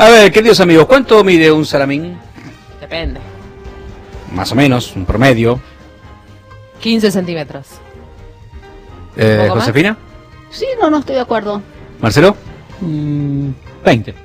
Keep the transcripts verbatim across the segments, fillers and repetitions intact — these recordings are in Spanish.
A ver, queridos amigos, ¿cuánto mide un salamín? Depende. Más o menos, un promedio. quince centímetros. Eh, ¿Josefina? Sí, no, no estoy de acuerdo. ¿Marcelo? Mm, veinte.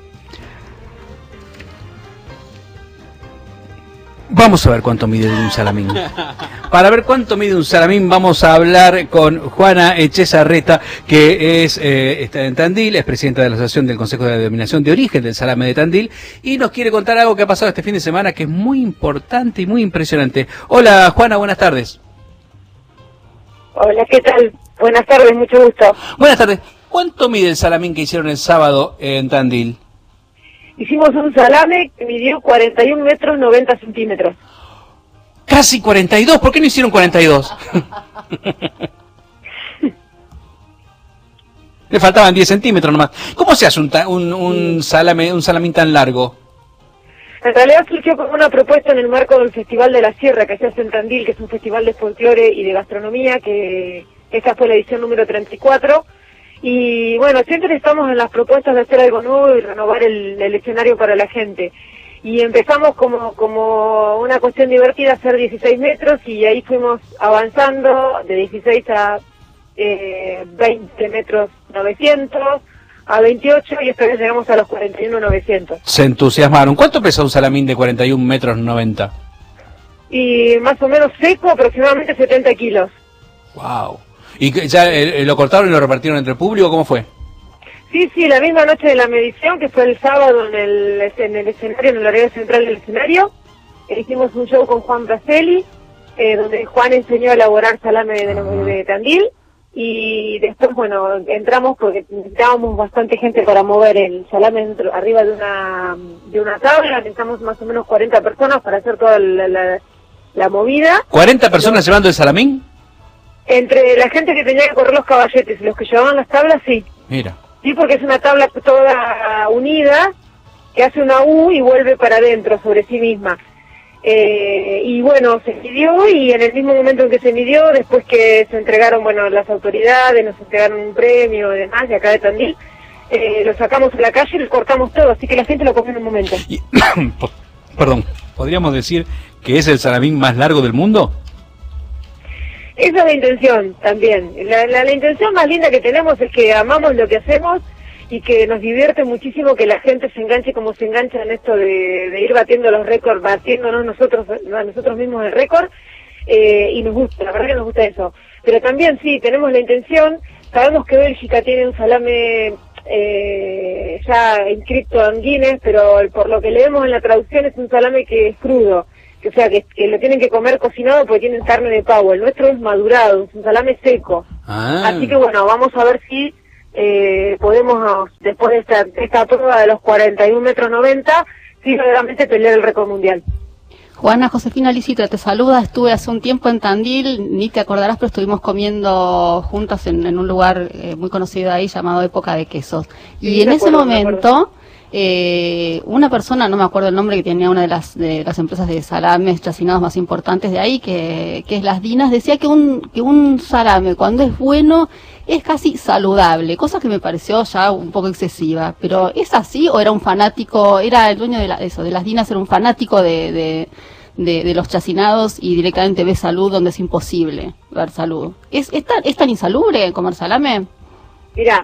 Vamos a ver cuánto mide un salamín. Para ver cuánto mide un salamín vamos a hablar con Juana Echezarreta, que es eh, está en Tandil, es presidenta de la Asociación del Consejo de Denominación de Origen del Salame de Tandil, y nos quiere contar algo que ha pasado este fin de semana que es muy importante y muy impresionante. Hola Juana, buenas tardes. Hola, ¿qué tal? Buenas tardes, mucho gusto. Buenas tardes. ¿Cuánto mide el salamín que hicieron el sábado en Tandil? Hicimos un salame que midió cuarenta y un metros noventa centímetros. Casi cuarenta y dos, ¿por qué no hicieron cuarenta y dos? Le faltaban diez centímetros nomás. ¿Cómo se hace un, un, un, salame, un salamín tan largo? En realidad surgió como una propuesta en el marco del Festival de la Sierra que se hace en Tandil, que es un festival de folclore y de gastronomía, que esta fue la edición número treinta y cuatro. Y bueno, siempre estamos en las propuestas de hacer algo nuevo y renovar el, el escenario para la gente. Y empezamos como, como una cuestión divertida a hacer dieciséis metros y ahí fuimos avanzando de dieciséis a eh, veinte metros novecientos, a veintiocho y esta vez llegamos a los cuarenta y uno novecientos. Se entusiasmaron. ¿Cuánto pesa un salamín de cuarenta y un metros noventa? Y más o menos seco, aproximadamente setenta kilos. Wow. ¿Y ya eh, lo cortaron y lo repartieron entre el público? ¿Cómo fue? Sí, sí, la misma noche de la medición, que fue el sábado en el, en el escenario, en el área central del escenario, eh, hicimos un show con Juan Braceli, eh, donde Juan enseñó a elaborar salame de, de, de Tandil, y después, bueno, entramos porque necesitábamos bastante gente para mover el salame dentro, arriba de una de una tabla, necesitamos más o menos cuarenta personas para hacer toda la, la, la movida. ¿cuarenta personas llevando el salamín? Entre la gente que tenía que correr los caballetes y los que llevaban las tablas, sí. Mira. Sí, porque es una tabla toda unida, que hace una U y vuelve para adentro sobre sí misma. Eh, y bueno, se midió y en el mismo momento en que se midió, después que se entregaron, bueno, las autoridades, nos entregaron un premio y demás de acá de Tandil, eh, lo sacamos a la calle y lo cortamos todo, así que la gente lo comió en un momento. Y, perdón, ¿podríamos decir que es el salamín más largo del mundo? Esa es la intención también. La, la, la intención más linda que tenemos es que amamos lo que hacemos y que nos divierte muchísimo que la gente se enganche como se engancha en esto de, de ir batiendo los récords, batiéndonos nosotros a nosotros mismos el récord, eh, y nos gusta, la verdad que nos gusta eso. Pero también sí, tenemos la intención, sabemos que Bélgica tiene un salame eh, ya inscripto en Guinness, pero por lo que leemos en la traducción es un salame que es crudo. O sea, que, que lo tienen que comer cocinado porque tienen carne de pavo. El nuestro es madurado, es un salame seco. Ah. Así que bueno, vamos a ver si eh, podemos, después de esta, esta prueba de los cuarenta y un metros noventa, si realmente pelear el récord mundial. Juana, Josefina Licitra te saluda. Estuve hace un tiempo en Tandil, ni te acordarás, pero estuvimos comiendo juntas en, en un lugar eh, muy conocido ahí llamado Época de Quesos. Y Sí, en ese acuerdo, momento... Eh, una persona, no me acuerdo el nombre, que tenía una de las de las empresas de salames chacinados más importantes de ahí, que, que es Las Dinas, decía que un que un salame cuando es bueno es casi saludable, cosa que me pareció ya un poco excesiva. Pero ¿es así o era un fanático, era el dueño de la, eso, de Las Dinas, era un fanático de, de, de, de los chacinados y directamente ve salud donde es imposible ver salud? ¿Es, es, tan, es tan insalubre comer salame? Mirá,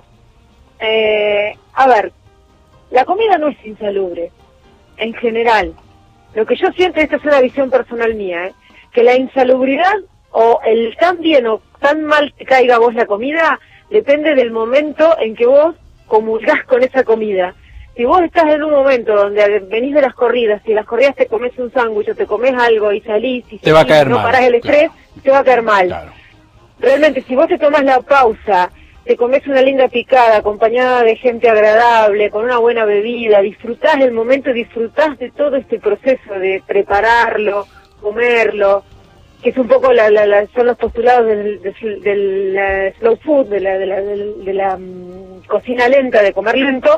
eh, a ver, la comida no es insalubre, en general. Lo que yo siento, esta es una visión personal mía, ¿eh? Que la insalubridad o el tan bien o tan mal que caiga a vos la comida depende del momento en que vos comulgás con esa comida. Si vos estás en un momento donde venís de las corridas, si las corridas te comes un sándwich o te comes algo y salís y te va a caer no mal. parás el estrés, claro. Te va a caer mal. Claro. Realmente, si vos te tomás la pausa, te comes una linda picada acompañada de gente agradable, con una buena bebida, disfrutás el momento, disfrutás de todo este proceso de prepararlo, comerlo, que es un poco la, la, la son los postulados del, del, del uh, slow food, de la, de la, de la, de la um, cocina lenta, de comer lento.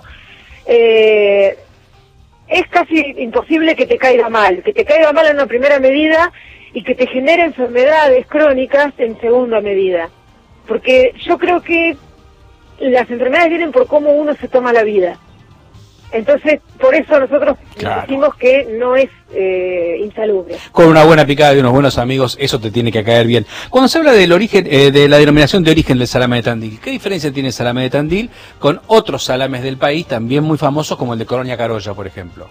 Eh, es casi imposible que te caiga mal, que te caiga mal en una primera medida y que te genere enfermedades crónicas en segunda medida. Porque yo creo que las enfermedades vienen por cómo uno se toma la vida. Entonces, por eso nosotros Claro. decimos que no es eh, insalubre. Con una buena picada de unos buenos amigos, eso te tiene que caer bien. Cuando se habla del origen, eh, de la denominación de origen del salame de Tandil, ¿qué diferencia tiene el salame de Tandil con otros salames del país también muy famosos como el de Colonia Carolla, por ejemplo?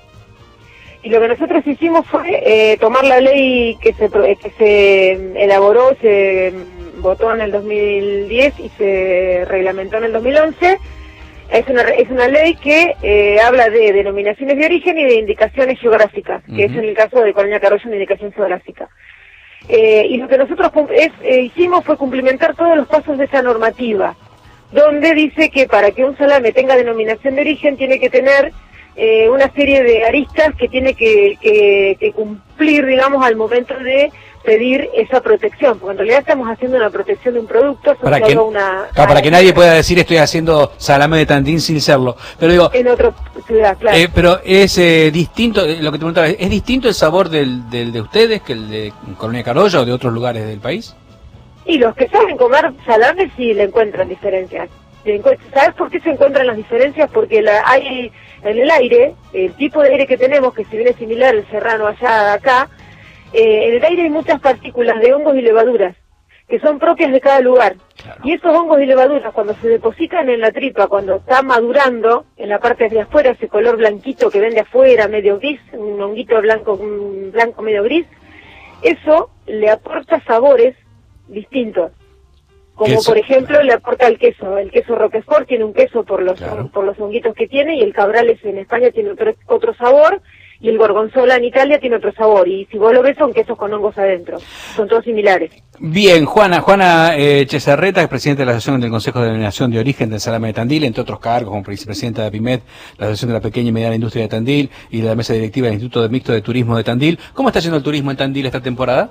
Y lo que nosotros hicimos fue eh, tomar la ley que se, pro- que se elaboró, se votó en el dos mil diez y se reglamentó en el dos mil once. Es una, es una ley que eh, habla de denominaciones de origen y de indicaciones geográficas, que es Ujú. en el caso de Colonia Carolla una indicación geográfica. Eh, y lo que nosotros cum- es, eh, hicimos fue cumplimentar todos los pasos de esa normativa, donde dice que para que un salame tenga denominación de origen tiene que tener eh, una serie de aristas que tiene que, que, que cumplir, digamos, al momento de pedir esa protección, porque en realidad estamos haciendo una protección de un producto Para que, asociado a una... claro, para a- que nadie pueda decir estoy haciendo salame de Tandil sin serlo. Pero digo, en otra ciudad, claro. eh, pero es eh, distinto, eh, lo que te preguntaba, ¿es distinto el sabor del, del de ustedes que el de Colonia Carolla o de otros lugares del país? Y los que saben comer salame sí le encuentran diferencias. Le encuent- ¿Sabes por qué se encuentran las diferencias? Porque la, hay en el aire, el tipo de aire que tenemos, que si bien es similar el serrano allá acá, eh, en el aire hay muchas partículas de hongos y levaduras que son propias de cada lugar. Claro. Y esos hongos y levaduras, cuando se depositan en la tripa, cuando está madurando, en la parte de afuera, ese color blanquito que ven de afuera, medio gris, un honguito blanco, un blanco medio gris, eso le aporta sabores distintos. Como Queso. por ejemplo le aporta el queso. El queso Roquefort tiene un queso por los Claro. por los honguitos que tiene, y el Cabrales en España tiene otro, otro sabor, y el Gorgonzola en Italia tiene otro sabor. Y si vos lo ves, son quesos con hongos adentro. Son todos similares. Bien, Juana, Juana eh, Chezarreta, es presidenta de la Asociación del Consejo de Denominación de Origen del Salame de Tandil, entre otros cargos como vicepresidenta de APIMET, la Asociación de la Pequeña y Mediana Industria de Tandil y de la Mesa Directiva del Instituto de Mixto de Turismo de Tandil. ¿Cómo está yendo el turismo en Tandil esta temporada?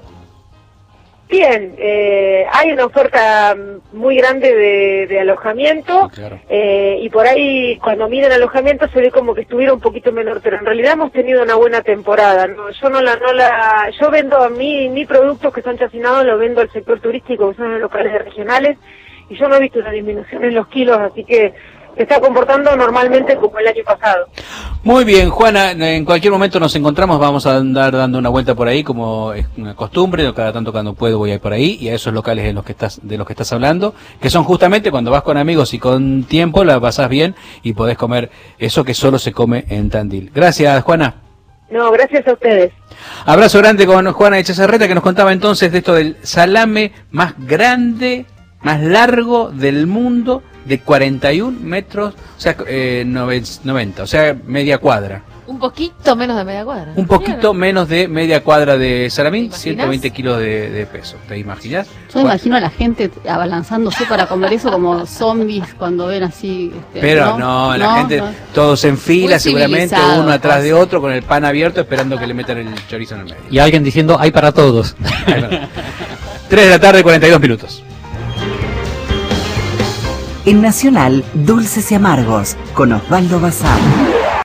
Bien, eh, hay una oferta mm, muy grande de, de alojamiento, Sí, claro. eh, y por ahí cuando miran alojamiento se ve como que estuviera un poquito menor, pero en realidad hemos tenido una buena temporada. ¿No? Yo no la, no la, yo vendo a mí, mis productos que son chacinados los vendo al sector turístico, que son los locales regionales, y yo no he visto una disminución en los kilos, así que se está comportando normalmente como el año pasado. Muy bien, Juana, en cualquier momento nos encontramos, vamos a andar dando una vuelta por ahí como es una costumbre, cada tanto cuando puedo voy a ir por ahí, y a esos locales de los que estás, de los que estás hablando, que son justamente cuando vas con amigos y con tiempo, la pasás bien y podés comer eso que solo se come en Tandil. Gracias, Juana. No, gracias a ustedes. Abrazo grande con Juana Chezarreta, que nos contaba entonces de esto del salame más grande, más largo del mundo, de cuarenta y un metros, o sea, eh, noventa, o sea, media cuadra. Un poquito menos de media cuadra. Un poquito Bien. menos de media cuadra de salamín, ¿Te imaginas? ciento veinte kilos de, de peso. ¿Te imaginas? Yo me imagino a la gente abalanzándose para comer eso como zombies cuando ven así. Este, Pero no, la gente, no. todos en fila, Muy seguramente, civilizado, uno atrás de pues. otro, con el pan abierto, esperando que le metan el chorizo en el medio. Y alguien diciendo, hay para todos. tres de la tarde, cuarenta y dos minutos. En Nacional, Dulces y Amargos, con Osvaldo Bazán.